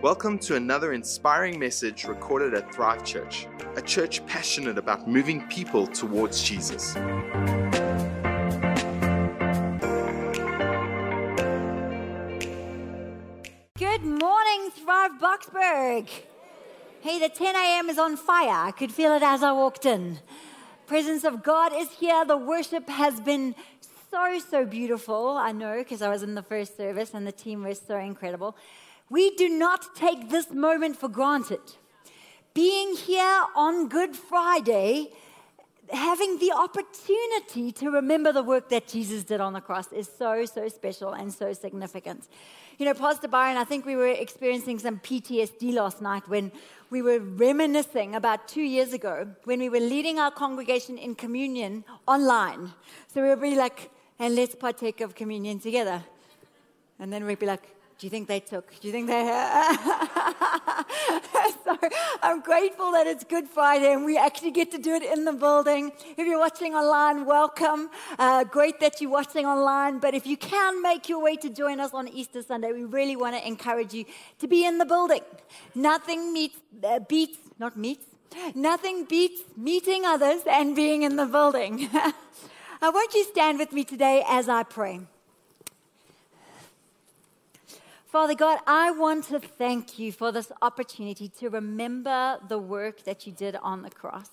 Welcome to another inspiring message recorded at Thrive Church, a church passionate about moving people towards Jesus. Good morning, Thrive Boxburg. Hey, the 10 a.m. is on fire. I could feel it as I walked in. Presence of God is here. The worship has been so beautiful. I know, because I was in the first service and the team was so incredible. We do not take this moment for granted. Being here on Good Friday, having the opportunity to remember the work that Jesus did on the cross is so special and so significant. You know, Pastor Byron, I think we were experiencing some PTSD last night when we were reminiscing about 2 years ago when we were leading our congregation in communion online. So we would be like, and let's partake of communion together. And then we'd be like, do you think they took? Do you think they... So I'm grateful that it's Good Friday and we actually get to do it in the building. If you're watching online, welcome. Great that you're watching online. But if you can make your way to join us on Easter Sunday, we really want to encourage you to be in the building. Nothing beats meeting others and being in the building. Won't you stand with me today as I pray? Father God, I want to thank you for this opportunity to remember the work that you did on the cross.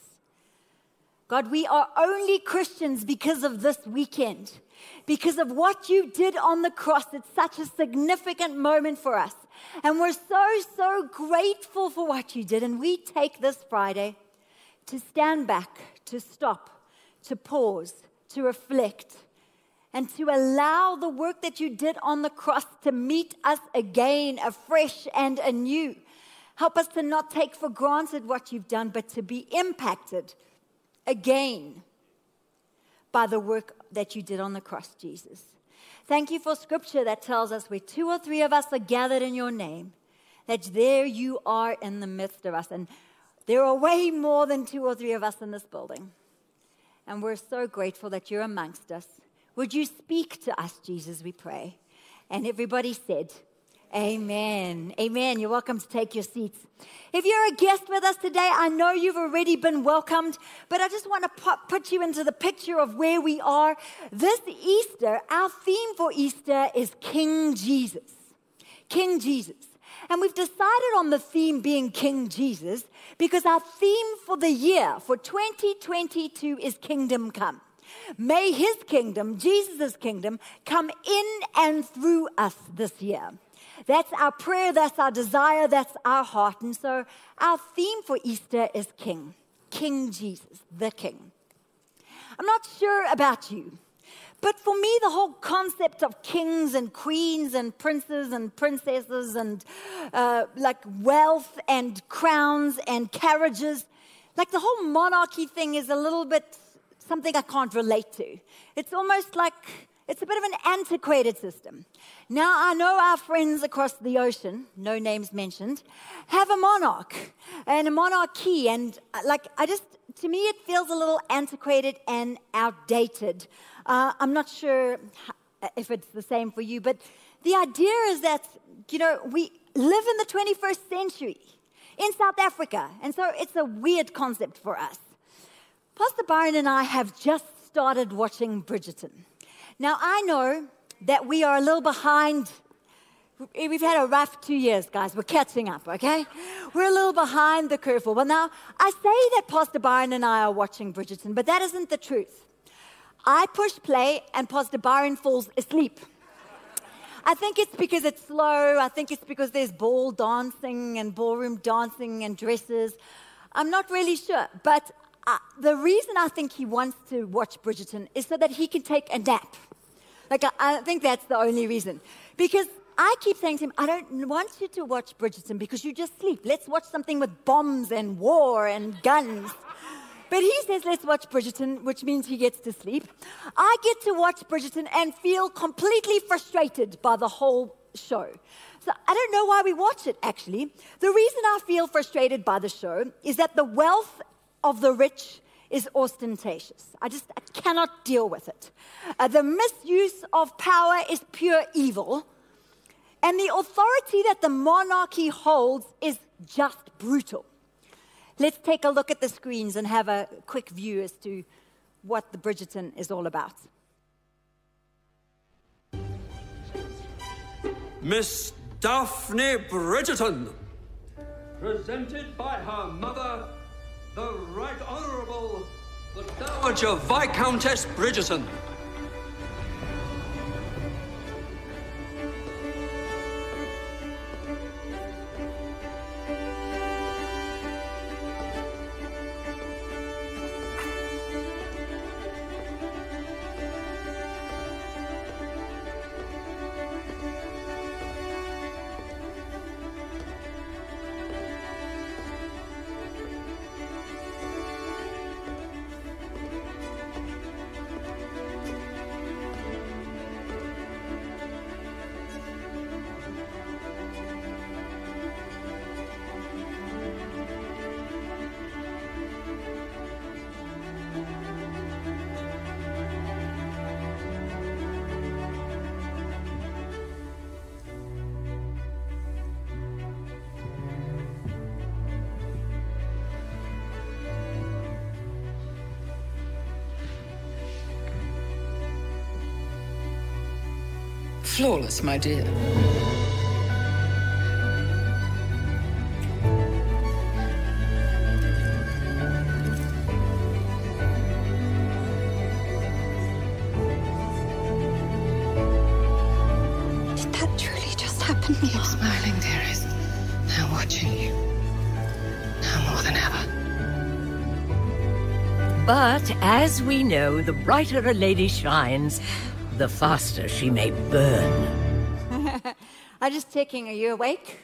God, we are only Christians because of this weekend, because of what you did on the cross. It's such a significant moment for us. And we're so grateful for what you did. And we take this Friday to stand back, to stop, to pause, to reflect, and to allow the work that you did on the cross to meet us again, afresh and anew. Help us to not take for granted what you've done, but to be impacted again by the work that you did on the cross, Jesus. Thank you for scripture that tells us where 2 or 3 of us are gathered in your name, that there you are in the midst of us. And there are way more than 2 or 3 of us in this building. And we're so grateful that you're amongst us. Would you speak to us, Jesus, we pray? And everybody said, amen. Amen. You're welcome to take your seats. If you're a guest with us today, I know you've already been welcomed, but I just want to put you into the picture of where we are. This Easter, our theme for Easter is King Jesus. King Jesus. And we've decided on the theme being King Jesus because our theme for the year, for 2022, is Kingdom Come. May his kingdom, Jesus' kingdom, come in and through us this year. That's our prayer, that's our desire, that's our heart. And so our theme for Easter is King. King Jesus, the King. I'm not sure about you, but for me, the whole concept of kings and queens and princes and princesses and like wealth and crowns and carriages, like the whole monarchy thing is a little bit something I can't relate to. It's almost like, it's a bit of an antiquated system. Now, I know our friends across the ocean, no names mentioned, have a monarch and a monarchy. And to me, it feels a little antiquated and outdated. I'm not sure if it's the same for you, but the idea is that, you know, we live in the 21st century in South Africa. And so it's a weird concept for us. Pastor Byron and I have just started watching Bridgerton. Now, I know that we are a little behind. We've had a rough 2 years, guys. We're catching up, okay? We're a little behind the curve. Well, now, I say that Pastor Byron and I are watching Bridgerton, but that isn't the truth. I push play and Pastor Byron falls asleep. I think it's because it's slow. I think it's because there's ball dancing and ballroom dancing and dresses. I'm not really sure, but the reason I think he wants to watch Bridgerton is so that he can take a nap. Like, I think that's the only reason. Because I keep saying to him, I don't want you to watch Bridgerton because you just sleep. Let's watch something with bombs and war and guns. But he says, let's watch Bridgerton, which means he gets to sleep. I get to watch Bridgerton and feel completely frustrated by the whole show. So I don't know why we watch it, actually. The reason I feel frustrated by the show is that the wealth of the rich is ostentatious. I cannot deal with it. The misuse of power is pure evil. And the authority that the monarchy holds is just brutal. Let's take a look at the screens and have a quick view as to what the Bridgerton is all about. Miss Daphne Bridgerton, presented by her mother, the Right Honourable, the Dowager Viscountess Bridgerton. Flawless, my dear. Did that truly just happen? Keep smiling, dearest. Now watching you. Now more than ever. But as we know, the brighter a lady shines, the faster she may burn. I'm just checking, are you awake?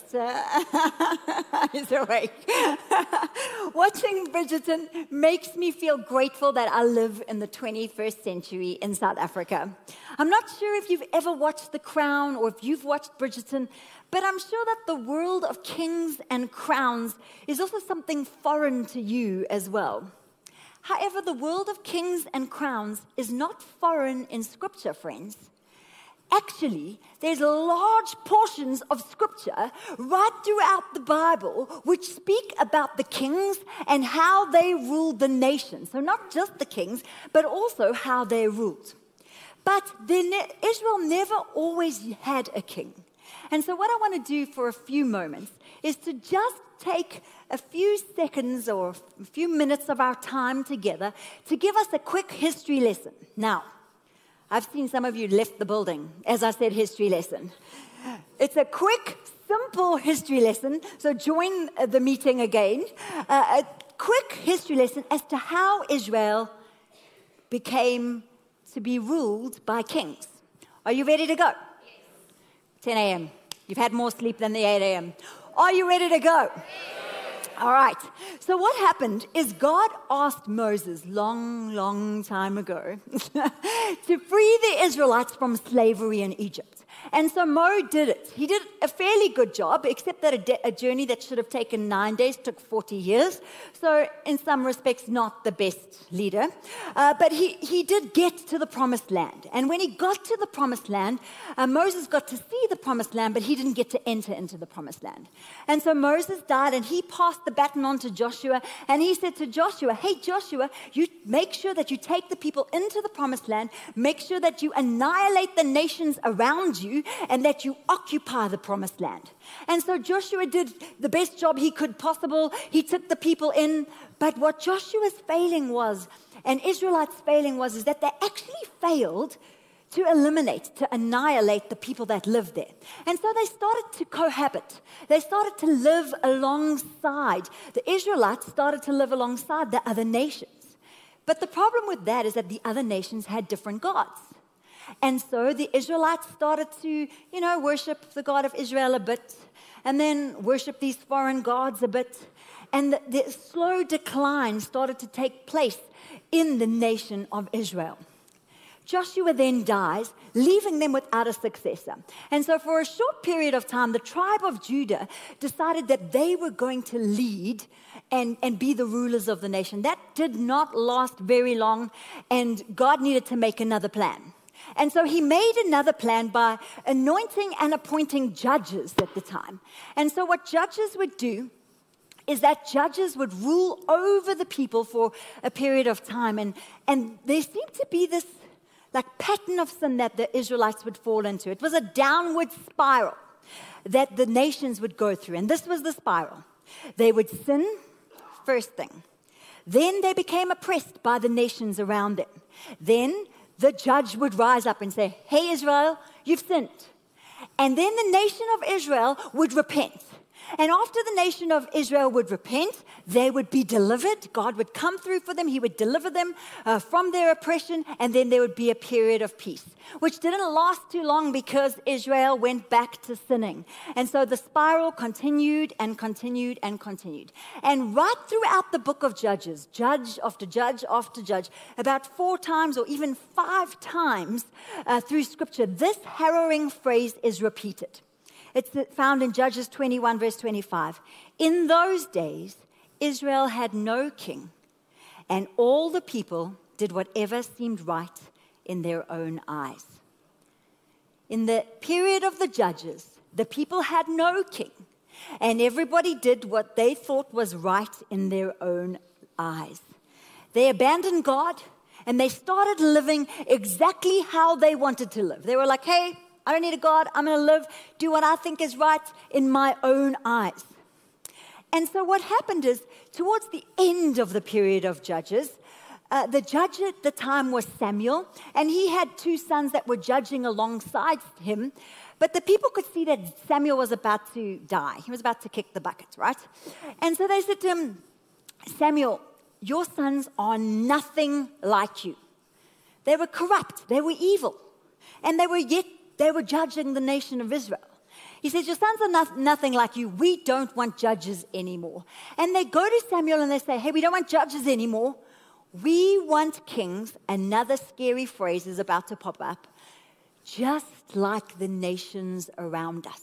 He's awake. Watching Bridgerton makes me feel grateful that I live in the 21st century in South Africa. I'm not sure if you've ever watched The Crown or if you've watched Bridgerton, but I'm sure that the world of kings and crowns is also something foreign to you as well. However, the world of kings and crowns is not foreign in Scripture, friends. Actually, there's large portions of Scripture right throughout the Bible which speak about the kings and how they ruled the nation. So not just the kings, but also how they ruled. But Israel never always had a king. And so what I want to do for a few moments is to just take a few seconds or a few minutes of our time together to give us a quick history lesson. Now, I've seen some of you left the building as I said history lesson. It's a quick, simple history lesson, so join the meeting again. A quick history lesson as to how Israel became to be ruled by kings. Are you ready to go? 10 a.m. You've had more sleep than the 8 a.m. Are you ready to go? All right. So what happened is God asked Moses long time ago to free the Israelites from slavery in Egypt. And so Mo did it. He did a fairly good job, except that a journey that should have taken 9 days took 40 years. So in some respects, not the best leader. But he did get to the promised land. And when he got to the promised land, Moses got to see the promised land, but he didn't get to enter into the promised land. And so Moses died, and he passed the baton on to Joshua. And he said to Joshua, hey, Joshua, you make sure that you take the people into the promised land. Make sure that you annihilate the nations around you, and that you occupy the promised land. And so Joshua did the best job he could possible. He took the people in. But what Joshua's failing was, and Israelites' failing was, is that they actually failed to eliminate, to annihilate the people that lived there. And so they started to cohabit. They started to live alongside. The Israelites started to live alongside the other nations. But the problem with that is that the other nations had different gods. And so the Israelites started to, worship the God of Israel a bit, and then worship these foreign gods a bit. And the slow decline started to take place in the nation of Israel. Joshua then dies, leaving them without a successor. And so for a short period of time, the tribe of Judah decided that they were going to lead and be the rulers of the nation. That did not last very long, and God needed to make another plan. And so he made another plan by anointing and appointing judges at the time. And so what judges would do is that judges would rule over the people for a period of time. And there seemed to be this pattern of sin that the Israelites would fall into. It was a downward spiral that the nations would go through. And this was the spiral. They would sin, first thing. Then they became oppressed by the nations around them. Then the judge would rise up and say, hey, Israel, you've sinned. And then the nation of Israel would repent. And after the nation of Israel would repent, they would be delivered. God would come through for them. He would deliver them from their oppression. And then there would be a period of peace, which didn't last too long because Israel went back to sinning. And so the spiral continued and continued and continued. And right throughout the book of Judges, judge after judge after judge, about 4 times or even 5 times through Scripture, this harrowing phrase is repeated. It's found in Judges 21, verse 25. In those days, Israel had no king, and all the people did whatever seemed right in their own eyes. In the period of the Judges, the people had no king, and everybody did what they thought was right in their own eyes. They abandoned God, and they started living exactly how they wanted to live. They were like, hey, I don't need a God. I'm going to live, do what I think is right in my own eyes. And so what happened is, towards the end of the period of Judges, the judge at the time was Samuel, and he had 2 sons that were judging alongside him. But the people could see that Samuel was about to die. He was about to kick the bucket, right? And so they said to him, Samuel, your sons are nothing like you. They were corrupt. They were evil. And they were judging the nation of Israel. He says, your sons are nothing like you. We don't want judges anymore. And they go to Samuel and they say, hey, we don't want judges anymore. We want kings. Another scary phrase is about to pop up. Just like the nations around us.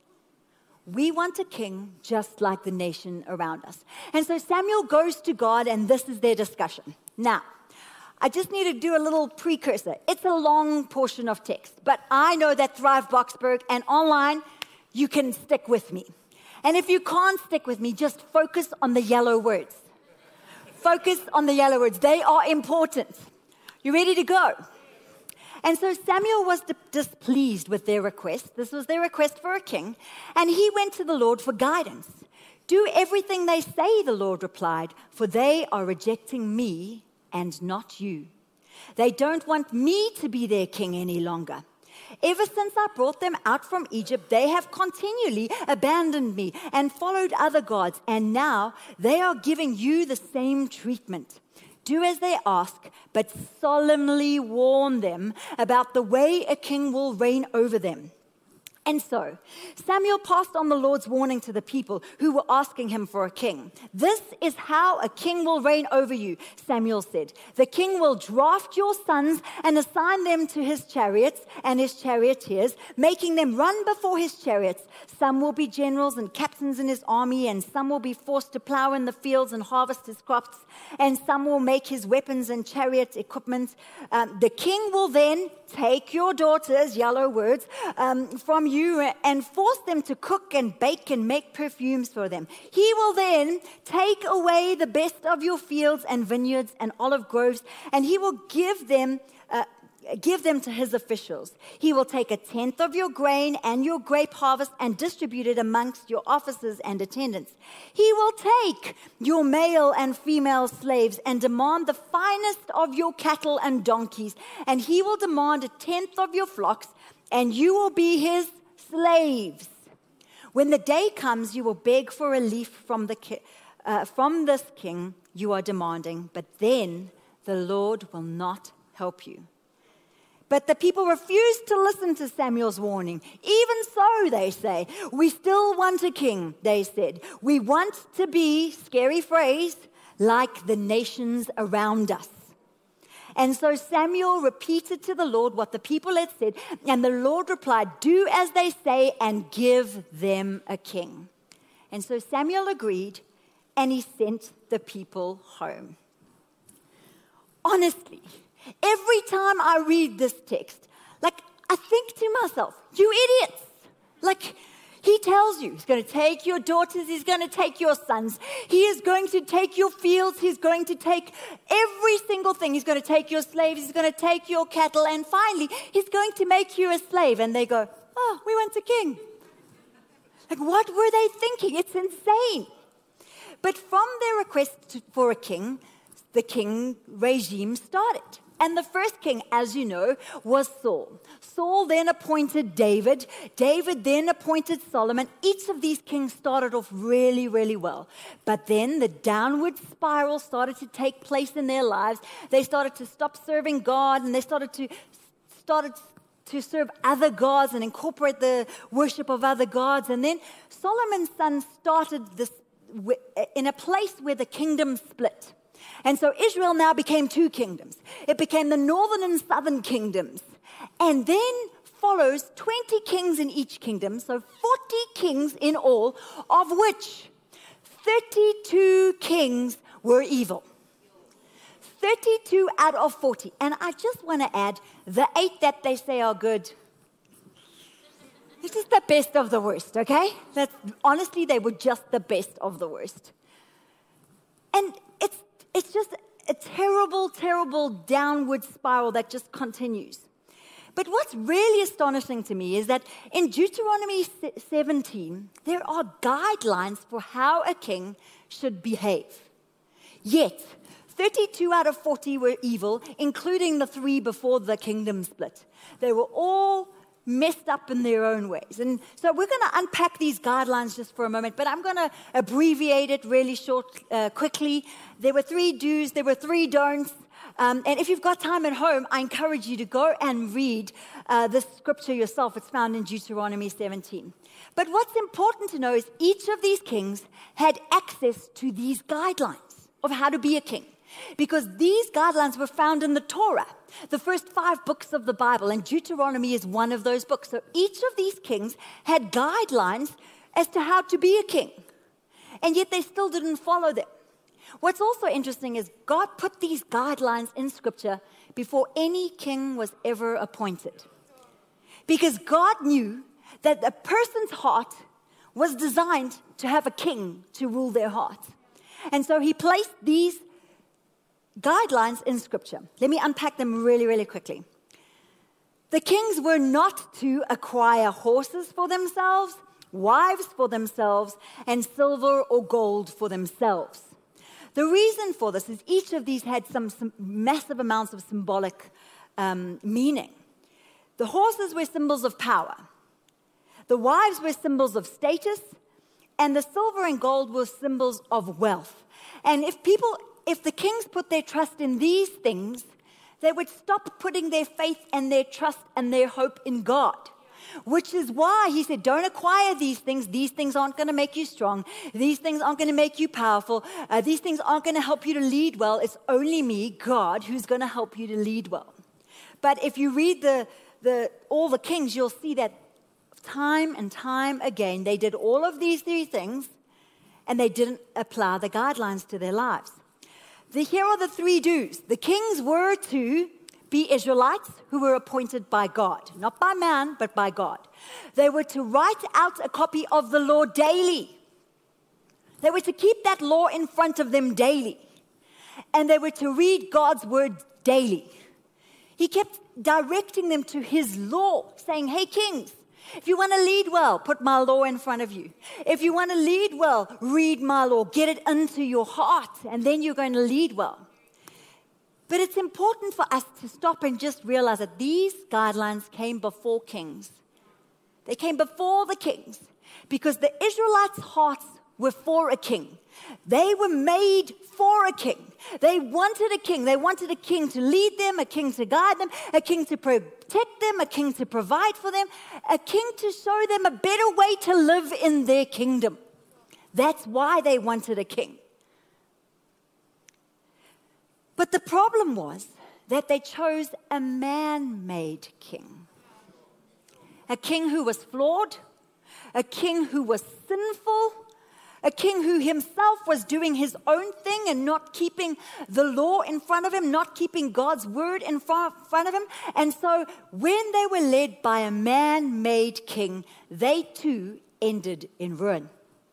We want a king just like the nation around us. And so Samuel goes to God, and this is their discussion. Now, I just need to do a little precursor. It's a long portion of text, but I know that Thrive Boxburg and online, you can stick with me. And if you can't stick with me, just focus on the yellow words. Focus on the yellow words. They are important. You ready to go? And so Samuel was displeased with their request. This was their request for a king. And he went to the Lord for guidance. Do everything they say, the Lord replied, for they are rejecting me and not you. They don't want me to be their king any longer. Ever since I brought them out from Egypt, they have continually abandoned me and followed other gods. And now they are giving you the same treatment. Do as they ask, but solemnly warn them about the way a king will reign over them. And so Samuel passed on the Lord's warning to the people who were asking him for a king. This is how a king will reign over you, Samuel said. The king will draft your sons and assign them to his chariots and his charioteers, making them run before his chariots. Some will be generals and captains in his army, and some will be forced to plow in the fields and harvest his crops, and some will make his weapons and chariot equipment. The king will then take your daughters, yellow words, from you and force them to cook and bake and make perfumes for them. He will then take away the best of your fields and vineyards and olive groves, and he will give them to his officials. He will take 1/10 of your grain and your grape harvest and distribute it amongst your officers and attendants. He will take your male and female slaves and demand the finest of your cattle and donkeys, and he will demand 1/10 of your flocks, and you will be his slaves. When the day comes, you will beg for relief from this king you are demanding, but then the Lord will not help you. But the people refused to listen to Samuel's warning. Even so, they say, we still want a king, they said. We want to be, scary phrase, like the nations around us. And so Samuel repeated to the Lord what the people had said, and the Lord replied, do as they say and give them a king. And so Samuel agreed, and he sent the people home. Honestly, Every time I read this text, like, I think to myself, you idiots. Like, he tells you he's going to take your daughters, he's going to take your sons, he is going to take your fields, he's going to take every single thing. He's going to take your slaves, he's going to take your cattle, and finally, he's going to make you a slave. And they go, oh, we want a king. Like, what were they thinking? It's insane. But from their request for a king, the king regime started. And the first king, as you know, was Saul. Saul then appointed David. David then appointed Solomon. Each of these kings started off really, really well. But then the downward spiral started to take place in their lives. They started to stop serving God, and they started to serve other gods and incorporate the worship of other gods. And then Solomon's son started this in a place where the kingdom split. And so Israel now became two kingdoms. It became the northern and southern kingdoms. And then follows 20 kings in each kingdom, so 40 kings in all, of which 32 kings were evil. 32 out of 40. And I just want to add, the 8 that they say are good, it's just the best of the worst, okay? Honestly, they were just the best of the worst. And it's just a terrible, terrible downward spiral that just continues. But what's really astonishing to me is that in Deuteronomy 17, there are guidelines for how a king should behave. Yet, 32 out of 40 were evil, including the 3 before the kingdom split. They were all messed up in their own ways. And so we're going to unpack these guidelines just for a moment, but I'm going to abbreviate it really quickly. There were 3 do's, there were 3 don'ts. And if you've got time at home, I encourage you to go and read this scripture yourself. It's found in Deuteronomy 17. But what's important to know is each of these kings had access to these guidelines of how to be a king, because these guidelines were found in the Torah, the first 5 books of the Bible, and Deuteronomy is one of those books. So each of these kings had guidelines as to how to be a king, and yet they still didn't follow them. What's also interesting is God put these guidelines in Scripture before any king was ever appointed, because God knew that a person's heart was designed to have a king to rule their heart. And so he placed these guidelines in Scripture. Let me unpack them really, really quickly. The kings were not to acquire horses for themselves, wives for themselves, and silver or gold for themselves. The reason for this is each of these had some massive amounts of symbolic meaning. The horses were symbols of power. The wives were symbols of status. And the silver and gold were symbols of wealth. And if the kings put their trust in these things, they would stop putting their faith and their trust and their hope in God. Which is why he said, don't acquire these things. These things aren't going to make you strong. These things aren't going to make you powerful. These things aren't going to help you to lead well. It's only me, God, who's going to help you to lead well. But if you read all the kings, you'll see that time and time again, they did all of these 3 things, and they didn't apply the guidelines to their lives. Here are the 3 do's. The kings were to be Israelites who were appointed by God, not by man, but by God. They were to write out a copy of the law daily. They were to keep that law in front of them daily. And they were to read God's word daily. He kept directing them to his law, saying, hey, kings, if you want to lead well, put my law in front of you. If you want to lead well, read my law. Get it into your heart, and then you're going to lead well. But it's important for us to stop and just realize that these guidelines came before kings. They came before the kings because the Israelites' hearts were for a king. They were made for a king. They wanted a king. They wanted a king to lead them, a king to guide them, a king to protect them, a king to provide for them, a king to show them a better way to live in their kingdom. That's why they wanted a king. But the problem was that they chose a man-made king. A king who was flawed, a king who was sinful, A king who himself was doing his own thing and not keeping the law in front of him, not keeping God's word in front of him. And so when they were led by a man-made king, they too ended in ruin.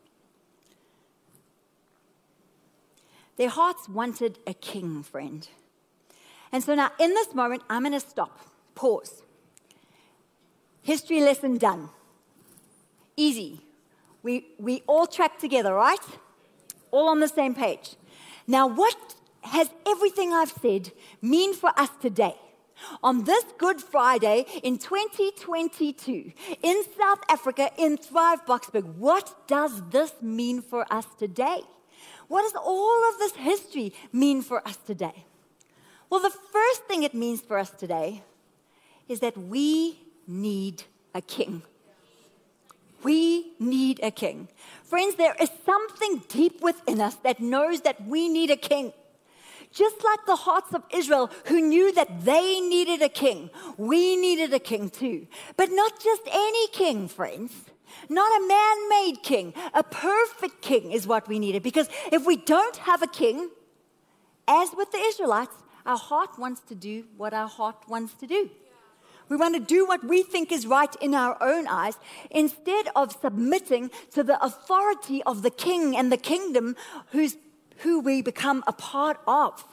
Their hearts wanted a king, friend. And so now in this moment, I'm going to stop, pause. History lesson done. Easy. We all track together, right? All on the same page. Now, what has everything I've said mean for us today? On this Good Friday in 2022, in South Africa, in Thrive Boksburg, what does this mean for us today? What does all of this history mean for us today? Well, the first thing it means for us today is that we need a king. We need a king. Friends, there is something deep within us that knows that we need a king. Just like the hearts of Israel who knew that they needed a king, we needed a king too. But not just any king, friends. Not a man-made king. A perfect king is what we needed. Because if we don't have a king, as with the Israelites, our heart wants to do what our heart wants to do. We want to do what we think is right in our own eyes instead of submitting to the authority of the king and the kingdom who we become a part of.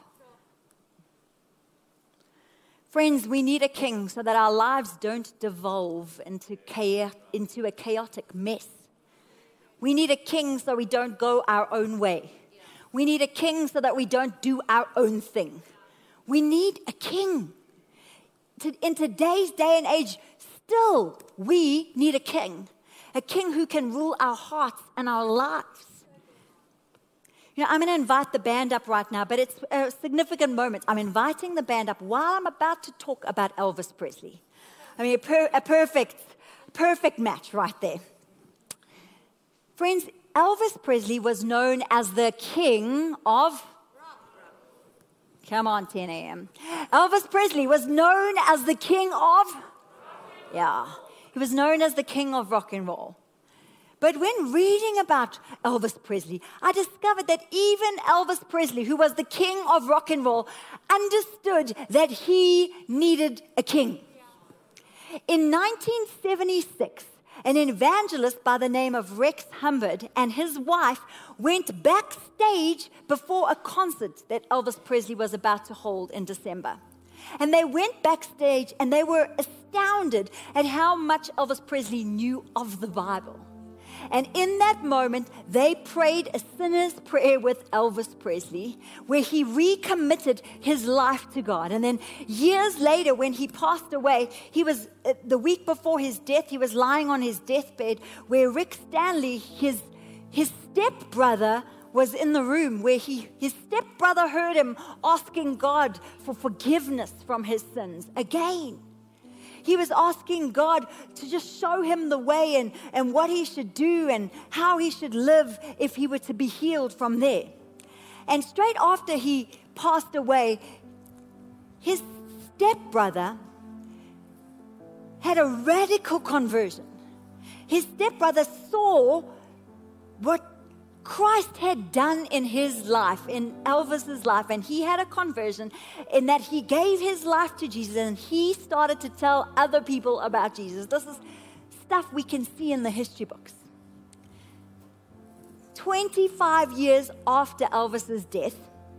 Friends, we need a king so that our lives don't devolve into a chaotic mess. We need a king so we don't go our own way. We need a king so that we don't do our own thing. We need a king. In today's day and age, still, we need a king who can rule our hearts and our lives. You know, I'm going to invite the band up right now, but it's a significant moment. I'm inviting the band up while I'm about to talk about Elvis Presley. I mean, a perfect match right there. Friends, Elvis Presley was known as the king of... Come on, 10 a.m. Elvis Presley was known as the king of... Yeah, he was known as the king of rock and roll. But when reading about Elvis Presley, I discovered that even Elvis Presley, who was the king of rock and roll, understood that he needed a king. In 1976, an evangelist by the name of Rex Humbard and his wife went backstage before a concert that Elvis Presley was about to hold in December. And they went backstage and they were astounded at how much Elvis Presley knew of the Bible. And in that moment, they prayed a sinner's prayer with Elvis Presley, where he recommitted his life to God. And then years later, when he passed away, he was, the week before his death, he was lying on his deathbed, where Rick Stanley, his stepbrother, was in the room, where his stepbrother heard him asking God for forgiveness from his sins again. He was asking God to just show him the way and what he should do and how he should live if he were to be healed from there. And straight after he passed away, his stepbrother had a radical conversion. His stepbrother saw what Christ had done in his life, in Elvis's life, and he had a conversion in that he gave his life to Jesus and he started to tell other people about Jesus. This is stuff we can see in the history books. 25 years after Elvis's death,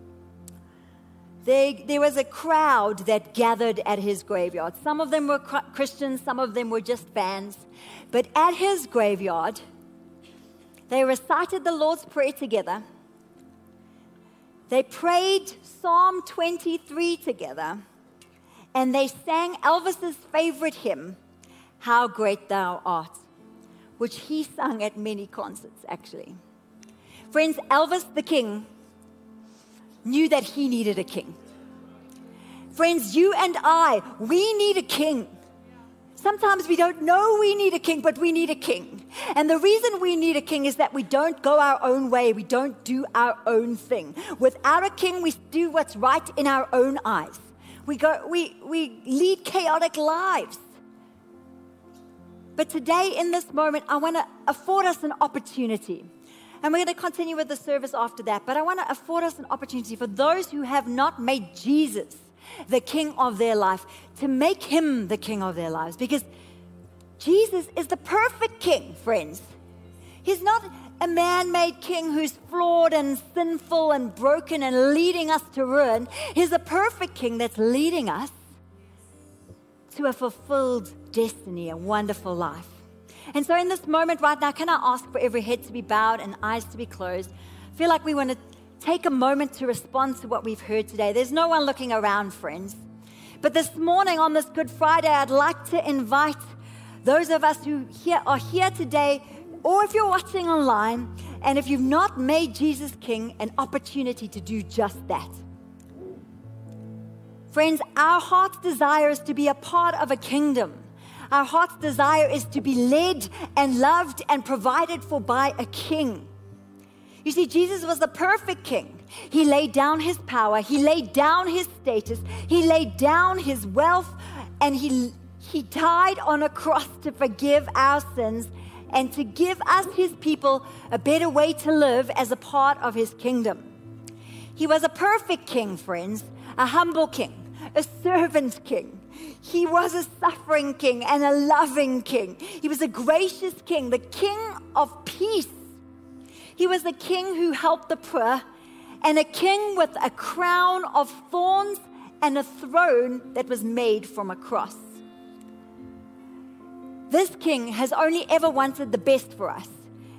there was a crowd that gathered at his graveyard. Some of them were Christians, some of them were just fans. But at his graveyard, they recited the Lord's Prayer together. They prayed Psalm 23 together. And they sang Elvis's favorite hymn, How Great Thou Art, which he sung at many concerts, actually. Friends, Elvis the King knew that he needed a king. Friends, you and I, we need a king. Sometimes we don't know we need a king, but we need a king. And the reason we need a king is that we don't go our own way. We don't do our own thing. Without a king, we do what's right in our own eyes. We lead chaotic lives. But today, in this moment, I want to afford us an opportunity. And we're going to continue with the service after that. But I want to afford us an opportunity for those who have not made Jesus the king of their life, to make him the king of their lives. Because Jesus is the perfect king, friends. He's not a man-made king who's flawed and sinful and broken and leading us to ruin. He's a perfect king that's leading us to a fulfilled destiny, a wonderful life. And so in this moment right now, can I ask for every head to be bowed and eyes to be closed? I feel like we want to take a moment to respond to what we've heard today. There's no one looking around, friends. But this morning on this Good Friday, I'd like to invite those of us who are here today, or if you're watching online, and if you've not made Jesus King, an opportunity to do just that. Friends, our heart's desire is to be a part of a kingdom. Our heart's desire is to be led and loved and provided for by a king. You see, Jesus was the perfect king. He laid down his power. He laid down his status. He laid down his wealth. And he died on a cross to forgive our sins and to give us, his people, a better way to live as a part of his kingdom. He was a perfect king, friends, a humble king, a servant king. He was a suffering king and a loving king. He was a gracious king, the king of peace. He was the king who helped the poor, and a king with a crown of thorns and a throne that was made from a cross. This king has only ever wanted the best for us.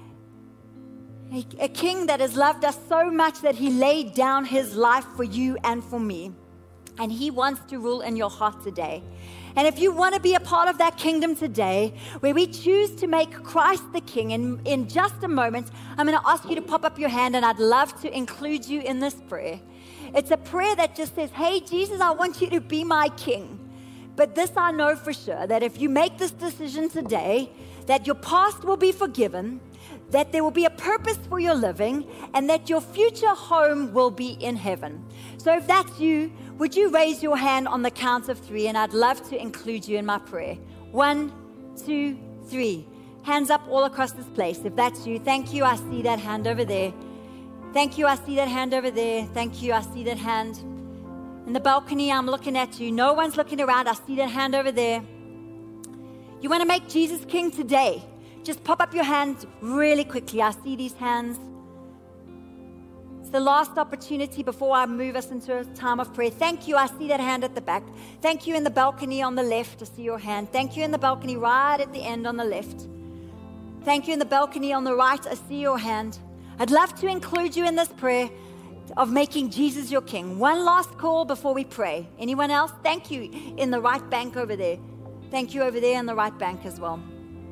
A king that has loved us so much that he laid down his life for you and for me. And he wants to rule in your heart today. And if you want to be a part of that kingdom today, where we choose to make Christ the king, in just a moment, I'm going to ask you to pop up your hand, and I'd love to include you in this prayer. It's a prayer that just says, hey, Jesus, I want you to be my king. But this I know for sure, that if you make this decision today, that your past will be forgiven, that there will be a purpose for your living, and that your future home will be in heaven. So if that's you, would you raise your hand on the count of 3, and I'd love to include you in my prayer. 1, 2, 3. Hands up all across this place. If that's you, thank you. I see that hand over there. Thank you. I see that hand over there. Thank you. I see that hand. In the balcony, I'm looking at you. No one's looking around. I see that hand over there. You want to make Jesus king today? Just pop up your hands really quickly. I see these hands. It's the last opportunity before I move us into a time of prayer. Thank you. I see that hand at the back. Thank you in the balcony on the left. I see your hand. Thank you in the balcony right at the end on the left. Thank you in the balcony on the right. I see your hand. I'd love to include you in this prayer of making Jesus your king. One last call before we pray. Anyone else? Thank you in the right bank over there. Thank you over there in the right bank as well.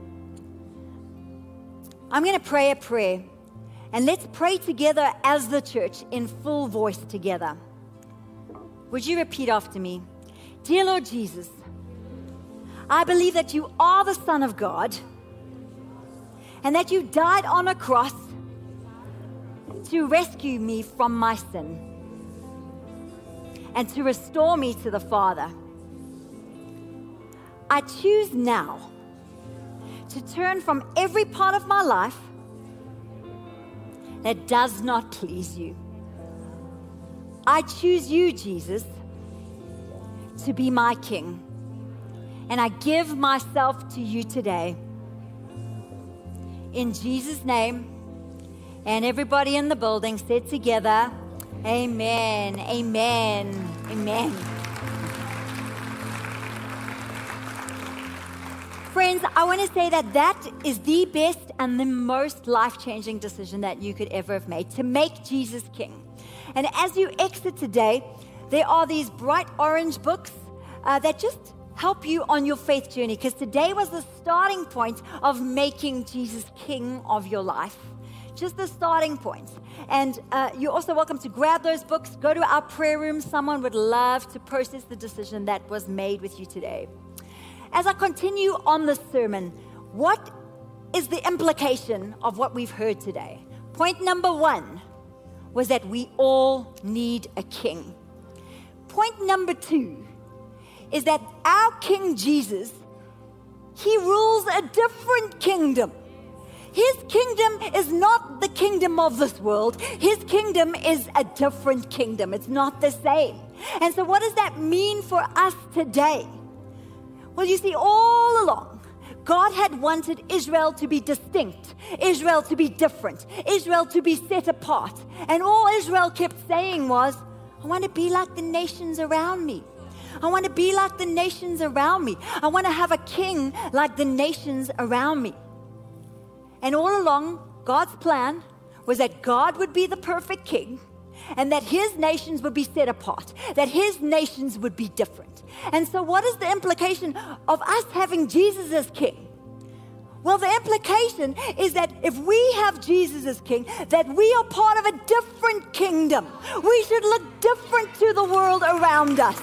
I'm going to pray a prayer, and let's pray together as the church in full voice together. Would you repeat after me? Dear Lord Jesus, I believe that you are the Son of God and that you died on a cross to rescue me from my sin and to restore me to the Father. I choose now to turn from every part of my life that does not please you. I choose you, Jesus, to be my King, and I give myself to you today. In Jesus' name, and everybody in the building said together, amen, amen, amen. Friends, I want to say that is the best and the most life-changing decision that you could ever have made, to make Jesus king. And as you exit today, there are these bright orange books that just help you on your faith journey, because today was the starting point of making Jesus king of your life. Just the starting point. And you're also welcome to grab those books, go to our prayer room. Someone would love to process the decision that was made with you today. As I continue on this sermon, what is the implication of what we've heard today? Point number 1 was that we all need a king. Point number 2 is that our King Jesus, he rules a different kingdom. His kingdom is not the kingdom of this world. His kingdom is a different kingdom. It's not the same. And so what does that mean for us today? Well, you see, all along, God had wanted Israel to be distinct, Israel to be different, Israel to be set apart. And all Israel kept saying was, I want to be like the nations around me. I want to be like the nations around me. I want to have a king like the nations around me. And all along, God's plan was that God would be the perfect king and that his nations would be set apart, that his nations would be different. And so what is the implication of us having Jesus as king? Well, the implication is that if we have Jesus as king, that we are part of a different kingdom. We should look different to the world around us.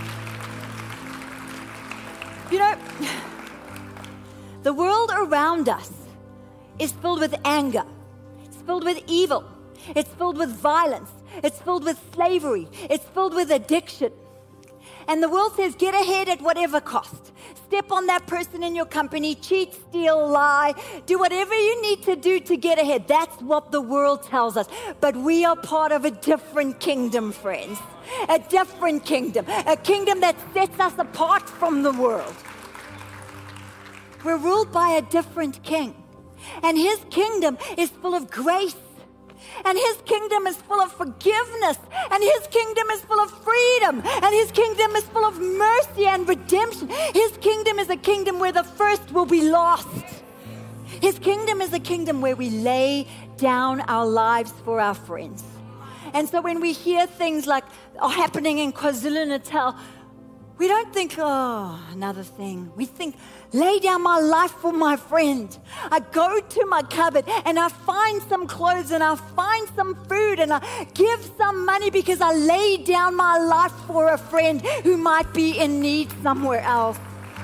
You know, the world around us is filled with anger. It's filled with evil. It's filled with violence. It's filled with slavery. It's filled with addiction. And the world says, get ahead at whatever cost. Step on that person in your company, cheat, steal, lie, do whatever you need to do to get ahead. That's what the world tells us. But we are part of a different kingdom, friends. A different kingdom. A kingdom that sets us apart from the world. We're ruled by a different king. And his kingdom is full of grace. And his kingdom is full of forgiveness. And his kingdom is full of freedom. And his kingdom is full of mercy and redemption. His kingdom is a kingdom where the first will be lost. His kingdom is a kingdom where we lay down our lives for our friends. And so when we hear things like are happening in KwaZulu-Natal, we don't think, oh, another thing. We think, lay down my life for my friend. I go to my cupboard and I find some clothes and I find some food and I give some money because I lay down my life for a friend who might be in need somewhere else.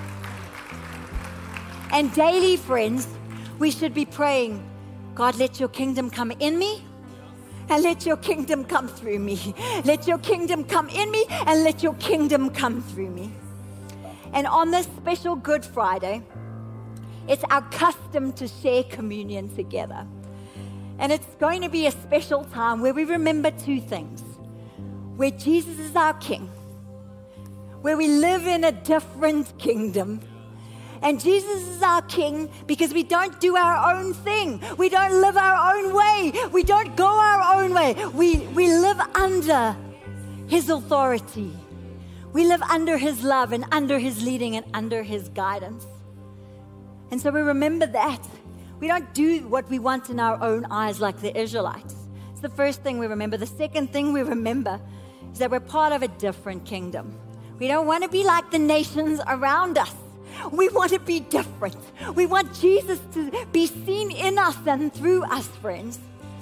And daily, friends, we should be praying, God, let your kingdom come in me. And let your kingdom come through me. Let your kingdom come in me and let your kingdom come through me. And on this special Good Friday, it's our custom to share communion together. And it's going to be a special time where we remember two things. Where Jesus is our king. Where we live in a different kingdom. And Jesus is our king because we don't do our own thing. We don't live our own way. We don't go our own way. We live under his authority. We live under his love and under his leading and under his guidance. And so we remember that. We don't do what we want in our own eyes like the Israelites. It's the first thing we remember. The second thing we remember is that we're part of a different kingdom. We don't want to be like the nations around us. We want to be different. We want Jesus to be seen in us and through us, friends.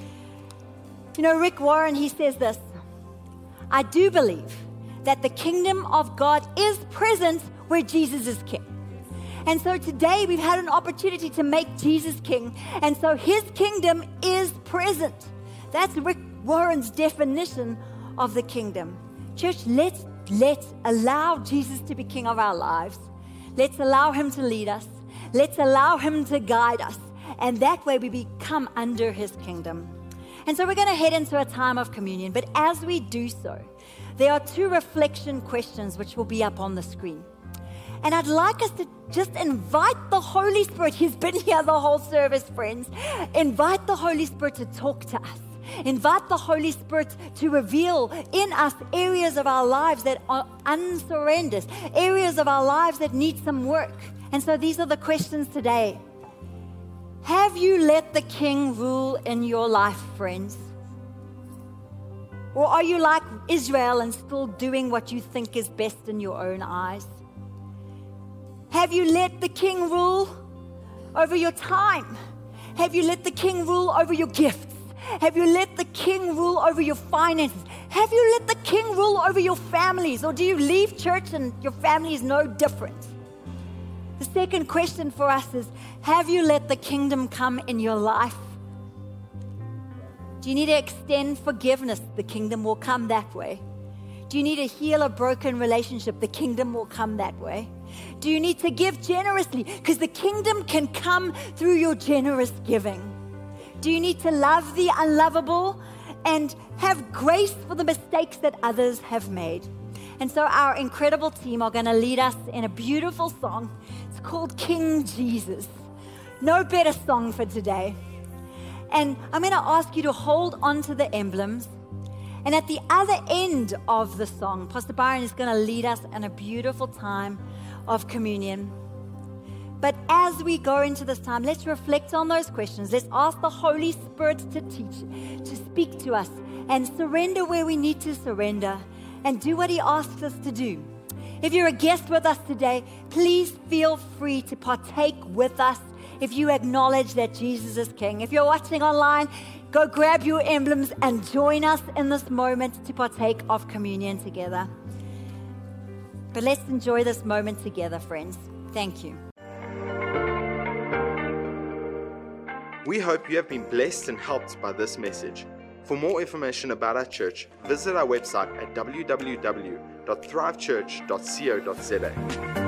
You know, Rick Warren, he says this, I do believe that the kingdom of God is present where Jesus is king. And so today we've had an opportunity to make Jesus king. And so his kingdom is present. That's Rick Warren's definition of the kingdom. Church, let's allow Jesus to be king of our lives. Let's allow him to lead us. Let's allow him to guide us. And that way we become under his kingdom. And so we're going to head into a time of communion. But as we do so, there are two reflection questions which will be up on the screen. And I'd like us to just invite the Holy Spirit. He's been here the whole service, friends. Invite the Holy Spirit to talk to us. Invite the Holy Spirit to reveal in us areas of our lives that are unsurrendered, areas of our lives that need some work. And so these are the questions today. Have you let the King rule in your life, friends? Or are you like Israel and still doing what you think is best in your own eyes? Have you let the King rule over your time? Have you let the King rule over your gifts? Have you let the King rule over your finances? Have you let the King rule over your families? Or do you leave church and your family is no different? The second question for us is, have you let the kingdom come in your life? Do you need to extend forgiveness? The kingdom will come that way. Do you need to heal a broken relationship? The kingdom will come that way. Do you need to give generously? Because the kingdom can come through your generous giving. Do you need to love the unlovable and have grace for the mistakes that others have made? And so our incredible team are going to lead us in a beautiful song. It's called King Jesus. No better song for today. And I'm going to ask you to hold on to the emblems. And at the other end of the song, Pastor Byron is going to lead us in a beautiful time of communion. But as we go into this time, let's reflect on those questions. Let's ask the Holy Spirit to teach, to speak to us, and surrender where we need to surrender, and do what He asks us to do. If you're a guest with us today, please feel free to partake with us if you acknowledge that Jesus is King. If you're watching online, go grab your emblems and join us in this moment to partake of communion together. But let's enjoy this moment together, friends. Thank you. We hope you have been blessed and helped by this message. For more information about our church, visit our website at www.thrivechurch.co.za.